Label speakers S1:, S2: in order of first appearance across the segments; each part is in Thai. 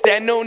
S1: that new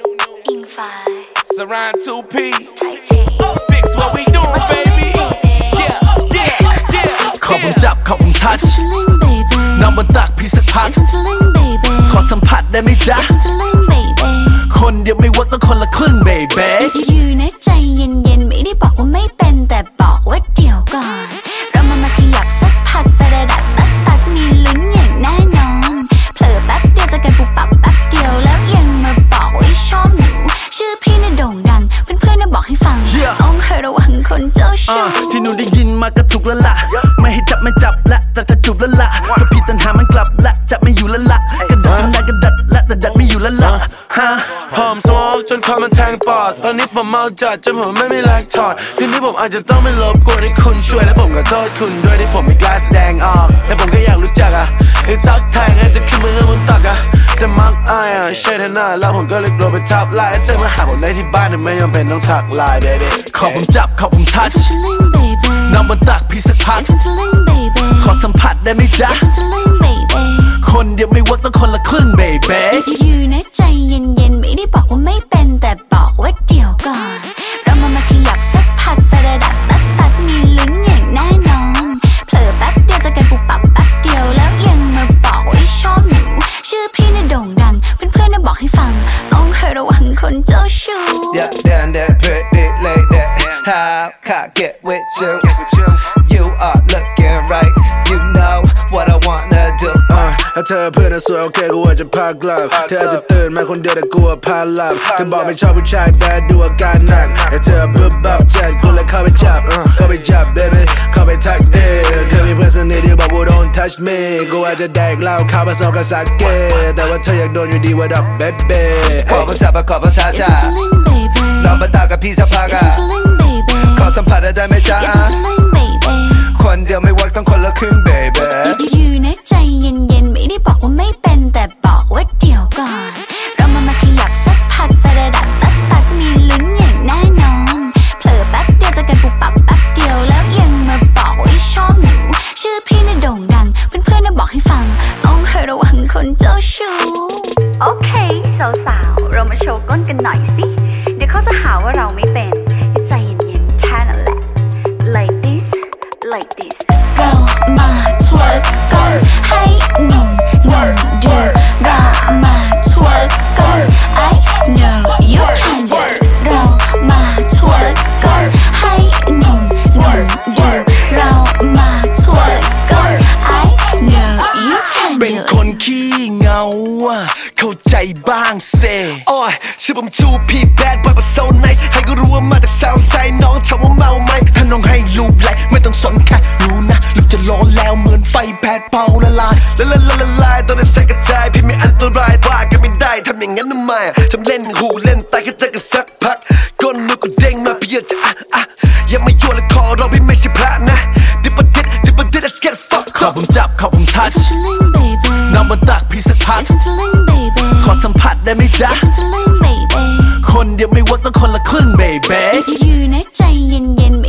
S2: Infi
S1: Surround 2P
S2: Tight
S1: Fix what we doing baby Yeah
S3: ขอผมจับขอผมทัชนอนบนตักพี่สักพักขอสัมผัสได้ไหมจ๊ะคนเดียวไม่เวิร์กต้องคนละครึ่งเบบี
S2: อยู่ในใจเย็นๆไม่ได้บอกว่าไม่เป็นแต่บอกว่าเดี๋ยวก่อนเรามาขยับสักพักแต่ระดับตัดมีลุ้นอย่างแน่นอนเผลอแป๊บเดียวจะกันปุบปับแป๊บเดียวแล้วยังมาบอกว่าชอบหนูชื่อพี่น่ะโด่งดังเพื่อนๆน่ะบอกให้ฟังต้องเคยระวังคนเจ้าชู้
S3: ที่หนูได้ยินมาก็ถูกแล้วล่ะไม่ให้จับไม่จับละแต่จะจูบแล้วล่ะก็พี่ตันหามันกลับละจะไม่อยู่แล้วล่ะกระดัดสัญญากระดัดละแต่ดัดไม่อยู่แล้วล่ะ
S1: หอมสมองจนคอมันแทงปอดตอนนี้ผมเมาจัดจนผมไม่มีแรงถอดทีนี้ผมอาจจะต้องไม่รบกวนให้คุณช่วยและผมก็โทษคุณด้วยที่ผมไม่กล้าแสดงออกและผมก็อยากรู้จักให้ทักทายให้จะขึ้นมาเรื่องบนตักแต่มักอายใช่ท่าน่าแล้วผมก็เลยกลัวไปทับไลน์เธอมาหาผมได้ที่บ้านแต่ไม่ยอมเป็นต้องทักไลน์ baby
S3: ขอผมจับขอผมทัชนอนบนตักพี่สักพักขอสัมผัสได้ไหมจ๊ะคนเดียวไม่เวิร์กต้องคนละครึ่งเบบี
S2: อยู่ในใจเย็นๆไม่ได้บอกว่าไม่เป็นแต่บอกว่าเดี๋ยวก่อนเรามาขยับสักพักแต่ระดับตัดมีลุ้นอย่างแน่นอนเผลอแป๊บเดียวจะกันปุบปับแป๊บเดียวแล้วยังมาบอกว่าชอบหนูชื่อพี่น่ะโด่งดังเพื่อนๆน่ะบอกให้ฟังต้องเคยระวังคนเจ้าชู้
S4: Yeah, down that pretty like that. How can I get with you? You are looking right. You know what I wanna do.
S1: ถ้าเธอเพื่อนสวยโอเคกูอาจจะพากลับเธออาจจะตื่นมาคนเดียวแต่กูพาหลับเธอบอกไม่ชอบผู้ชายแบดดูอาการหนักแต่เธอบึ้บบับจัดกูเลยเข้าไปจับเข้าไปจับ baby เข้าไปทักเธอมีเพื่อนสนิทที่บอกว่า don't touch me กูอาจจะแดกเหล้าข้าวผสมกับสาเกแต่ว่าเธออยากโดนอยู่ดี what up baby
S4: ขอมาจับขอมาทัชนอนบนตักกับพี่สักพักขอสัมผัสได้ไหมจ๊ะคนเดียวไม่เวิร์กต้องคนละครึ่ง baby
S2: อยู่ในใจเย็นๆไม่ได้บอกว่าไม่เป็นแต่บอกว่าเดี๋ยวก่อนเรามาขยับสักพักแต่ระดับตัดมีลุ้นอย่างแน่นอนเผลอแป๊บเดียวจะกันปุบปับแป๊บเดียวแล้วยังมาบอกว่าชอบหนูชื่อพี่น่ะโด่งดังเพื่อนๆน่ะบอกให้ฟังต้องเคยระวังคนเจ้าชู้โอเคสาวๆเรามาโชว์ก้นกันหน่อยสิเดี๋ยวเขาจะหาว่าเราไม่เป็นใจเย็นๆแค่นั้นแหละ like this like this เรามาทเวิร์กกันให้หนุ่มดูเรามาทเวิร์กกัน I know you can do เรามาทเวิร์กกันให้หนุ่มดูเรามาทเวิร์กกัน I know you can do
S3: เป็นคนขี้เหงาเข้าใจบ้างเซ่
S1: โอ้ยชื่อผม 2P bad boy but so nice ให้ก็รู้ว่ามาจาก South Side น้องถามว่าเมาไหมถ้าน้องให้รูปไลค์ไม่ต้องสนแค่รู้นะลูกจะร้อนแล้วเหมือนไฟแผดเผาละลายต้องได้ใส่กระจายพี่ไม่อันตรายว่ากันไม่ได้ทำอย่างนั้นทำไมทำเล่นหูเล่นตายแค่เจอกันสักพักก้นมือกูเด้งมาพี่จะอย่ามาโยนและคอเราพี่ไม่ใช่พระนะดิบดิด let's get fuck
S3: ขอผมจับขอผมทัชนอนบนตักพี่สักพักขอสัมผัสได้ไหมจ๊ะคนเดียวไม่เวิร์กต้องคนละครึ่งเบบี
S2: อยู่ในใจเย็นๆ